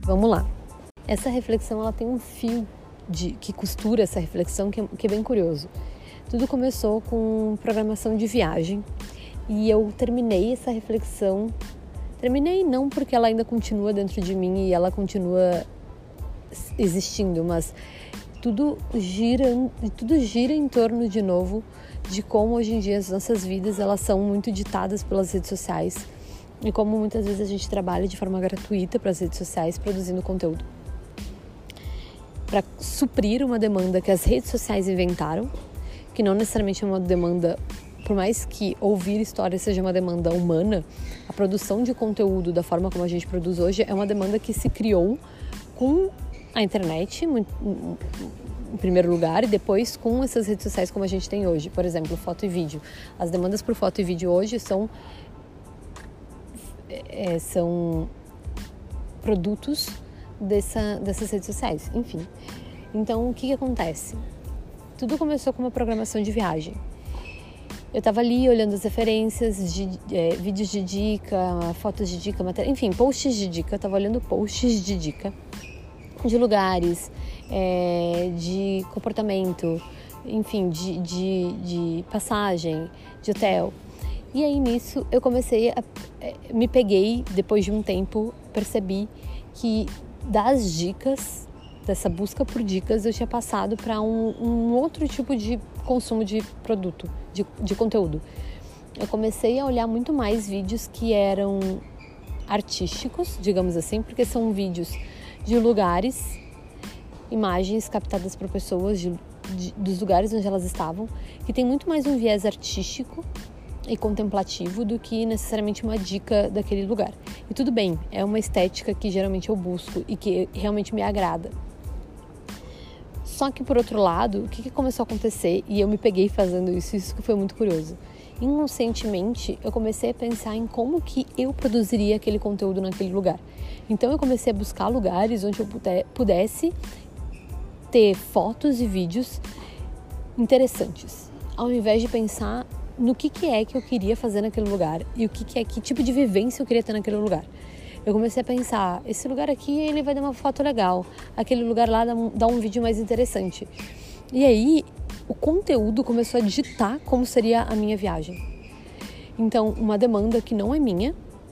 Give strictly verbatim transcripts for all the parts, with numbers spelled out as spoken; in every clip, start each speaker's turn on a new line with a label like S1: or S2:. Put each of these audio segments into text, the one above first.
S1: Vamos lá. Essa reflexão, ela tem um fio de, que costura essa reflexão que é, que é bem curioso. Tudo começou com programação de viagem e eu terminei essa reflexão. Terminei não porque ela ainda continua dentro de mim e ela continua existindo, mas tudo gira, tudo gira em torno, de novo, de como hoje em dia as nossas vidas elas são muito ditadas pelas redes sociais e como muitas vezes a gente trabalha de forma gratuita para as redes sociais produzindo conteúdo para suprir uma demanda que as redes sociais inventaram, que não necessariamente é uma demanda, por mais que ouvir histórias seja uma demanda humana, a produção de conteúdo da forma como a gente produz hoje é uma demanda que se criou com a internet, em primeiro lugar, e depois com essas redes sociais como a gente tem hoje. Por exemplo, foto e vídeo. As demandas por foto e vídeo hoje são, é, são produtos dessa, dessas redes sociais. Enfim, então o que, que acontece? Tudo começou com uma programação de viagem. Eu estava ali olhando as referências, de, é, vídeos de dica, fotos de dica, matéria, enfim, posts de dica. Eu estava olhando posts de dica de lugares, é, de comportamento, enfim, de, de, de passagem, de hotel. E aí nisso eu comecei a... me peguei, depois de um tempo, percebi que das dicas, dessa busca por dicas, eu tinha passado para um, um outro tipo de consumo de produto, de, de conteúdo. Eu comecei a olhar muito mais vídeos que eram artísticos, digamos assim, porque são vídeos de lugares, imagens captadas por pessoas de, de, dos lugares onde elas estavam, que tem muito mais um viés artístico e contemplativo do que necessariamente uma dica daquele lugar. E tudo bem, é uma estética que geralmente eu busco e que realmente me agrada. Só que, por outro lado, o que, que começou a acontecer, e eu me peguei fazendo isso, isso que foi muito curioso. Inconscientemente, eu comecei a pensar em como que eu produziria aquele conteúdo naquele lugar. Então, eu comecei a buscar lugares onde eu pudesse ter fotos e vídeos interessantes, ao invés de pensar no que, que é que eu queria fazer naquele lugar e o que, que é, que tipo de vivência eu queria ter naquele lugar. Eu comecei a pensar, esse lugar aqui ele vai dar uma foto legal, aquele lugar lá dá um, dá um vídeo mais interessante. E aí, o conteúdo começou a ditar como seria a minha viagem. Então, uma demanda que não é minha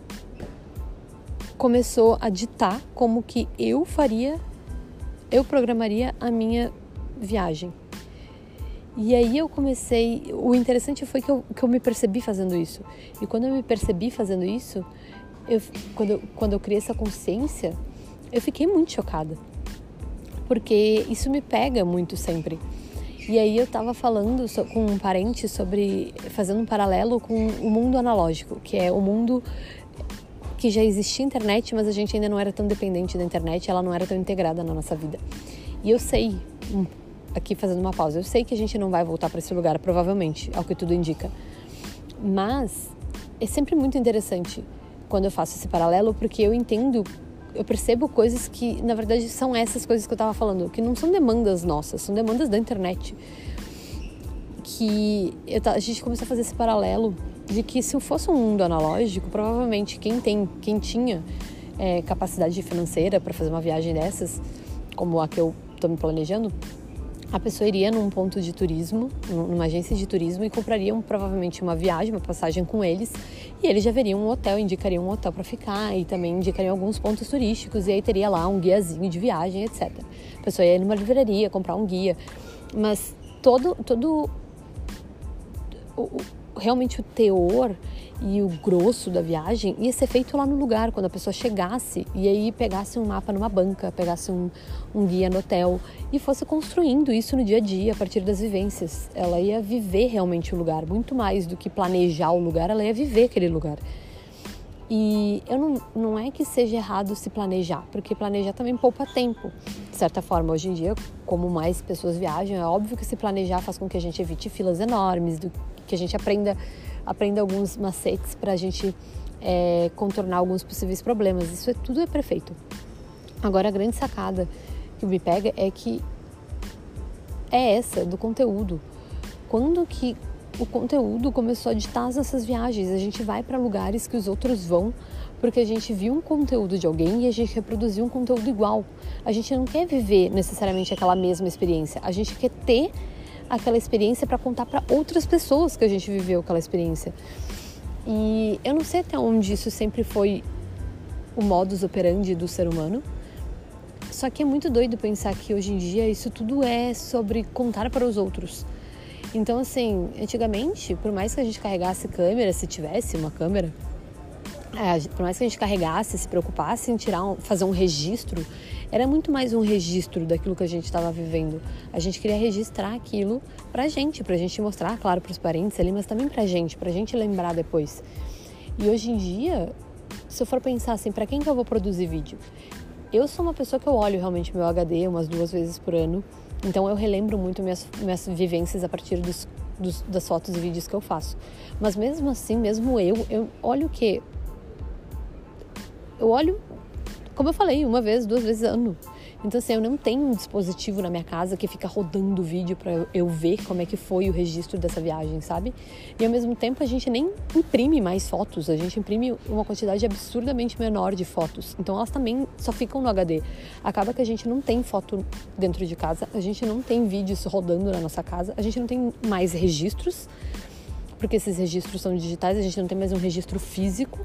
S1: começou a ditar como que eu faria, eu programaria a minha viagem. E aí eu comecei, o interessante foi que eu, que eu me percebi fazendo isso. E quando eu me percebi fazendo isso, eu, quando, eu, quando eu criei essa consciência, eu fiquei muito chocada. Porque isso me pega muito sempre. E aí eu estava falando so, com um parente sobre, fazendo um paralelo com o mundo analógico, que é o mundo que já existia internet, mas a gente ainda não era tão dependente da internet, ela não era tão integrada na nossa vida. E eu sei, aqui fazendo uma pausa, eu sei que a gente não vai voltar para esse lugar, provavelmente, ao que tudo indica. Mas é sempre muito interessante quando eu faço esse paralelo, porque eu entendo, eu percebo coisas que, na verdade, são essas coisas que eu estava falando, que não são demandas nossas, são demandas da internet. Que eu, a gente começou a fazer esse paralelo de que se fosse um mundo analógico, provavelmente quem, tem, quem tinha é, capacidade financeira para fazer uma viagem dessas, como a que eu estou me planejando, a pessoa iria num ponto de turismo, numa agência de turismo e compraria um, provavelmente uma viagem, uma passagem com eles, e eles já veriam um hotel, indicariam um hotel para ficar e também indicariam alguns pontos turísticos, e aí teria lá um guiazinho de viagem, etcétera. A pessoa ia numa livraria comprar um guia, mas todo, todo o, o, realmente o teor e o grosso da viagem ia ser feito lá no lugar, quando a pessoa chegasse e aí pegasse um mapa numa banca, pegasse um, um guia no hotel e fosse construindo isso no dia a dia, a partir das vivências. Ela ia viver realmente o lugar, muito mais do que planejar o lugar, ela ia viver aquele lugar. E eu não, não é que seja errado se planejar, porque planejar também poupa tempo, de certa forma. Hoje em dia, como mais pessoas viajam, é óbvio que se planejar faz com que a gente evite filas enormes, do, que a gente aprenda aprenda alguns macetes para a gente é, contornar alguns possíveis problemas. Isso é, tudo é perfeito. Agora, a grande sacada que me pega é que é essa, do conteúdo. Quando que o conteúdo começou a ditar as nossas viagens. A gente vai para lugares que os outros vão porque a gente viu um conteúdo de alguém e a gente reproduziu um conteúdo igual. A gente não quer viver necessariamente aquela mesma experiência. A gente quer ter aquela experiência para contar para outras pessoas que a gente viveu aquela experiência. E eu não sei até onde isso sempre foi o modus operandi do ser humano. Só que é muito doido pensar que hoje em dia isso tudo é sobre contar para os outros. Então, assim, antigamente, por mais que a gente carregasse câmera, se tivesse uma câmera, é, por mais que a gente carregasse, se preocupasse em tirar, um, fazer um registro, era muito mais um registro daquilo que a gente estava vivendo. A gente queria registrar aquilo pra gente, pra gente mostrar, claro, pros parentes ali, mas também pra gente, pra gente lembrar depois. E hoje em dia, se eu for pensar assim, pra quem que eu vou produzir vídeo? Eu sou uma pessoa que eu olho realmente meu H D umas duas vezes por ano, então eu relembro muito minhas, minhas vivências a partir dos, dos, das fotos e vídeos que eu faço. Mas mesmo assim, mesmo eu, eu olho o quê? Eu olho, como eu falei, uma vez, duas vezes ano. Então assim, eu não tenho um dispositivo na minha casa que fica rodando o vídeo pra eu ver como é que foi o registro dessa viagem, sabe? E ao mesmo tempo a gente nem imprime mais fotos, a gente imprime uma quantidade absurdamente menor de fotos. Então elas também só ficam no H D. Acaba que a gente não tem foto dentro de casa, a gente não tem vídeos rodando na nossa casa, a gente não tem mais registros, porque esses registros são digitais, a gente não tem mais um registro físico.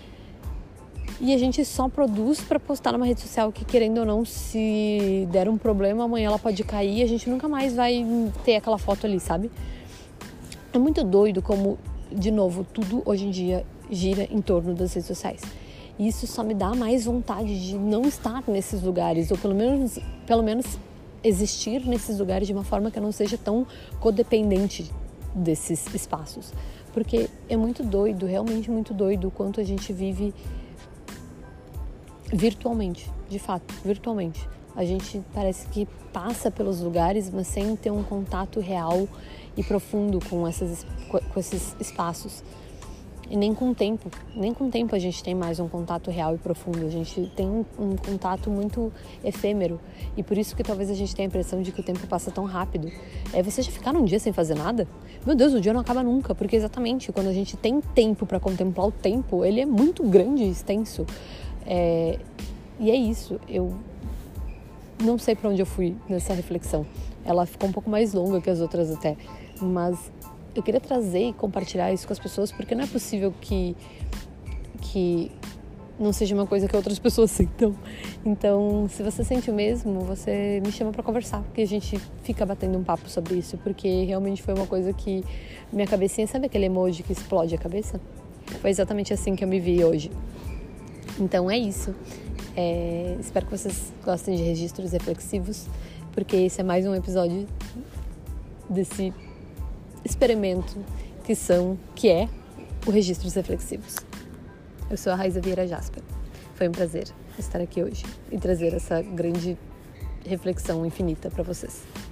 S1: E a gente só produz para postar numa rede social que, querendo ou não, se der um problema, amanhã ela pode cair e a gente nunca mais vai ter aquela foto ali, sabe? É muito doido como, de novo, tudo hoje em dia gira em torno das redes sociais. E isso só me dá mais vontade de não estar nesses lugares, ou pelo menos, pelo menos existir nesses lugares de uma forma que eu não seja tão codependente desses espaços. Porque é muito doido, realmente muito doido o quanto a gente vive virtualmente, de fato, virtualmente. A gente parece que passa pelos lugares, mas sem ter um contato real e profundo com, essas, com esses espaços. E nem com o tempo, nem com o tempo a gente tem mais um contato real e profundo. A gente tem um, um contato muito efêmero. E por isso que talvez a gente tenha a impressão de que o tempo passa tão rápido. É, você já ficar um dia sem fazer nada? Meu Deus, o dia não acaba nunca. Porque exatamente, quando a gente tem tempo para contemplar o tempo, ele é muito grande e extenso. É, e é isso, eu não sei para onde eu fui nessa reflexão. Ela ficou um pouco mais longa que as outras até, mas eu queria trazer e compartilhar isso com as pessoas, porque não é possível que, que não seja uma coisa que outras pessoas sintam. Então, se você sente o mesmo, você me chama para conversar, porque a gente fica batendo um papo sobre isso, porque realmente foi uma coisa que minha cabecinha, sabe aquele emoji que explode a cabeça? Foi exatamente assim que eu me vi hoje. Então é isso, é, espero que vocês gostem de registros reflexivos, porque esse é mais um episódio desse experimento que são, que é o Registros Reflexivos. Eu sou a Raiza Vieira Jasper, foi um prazer estar aqui hoje e trazer essa grande reflexão infinita para vocês.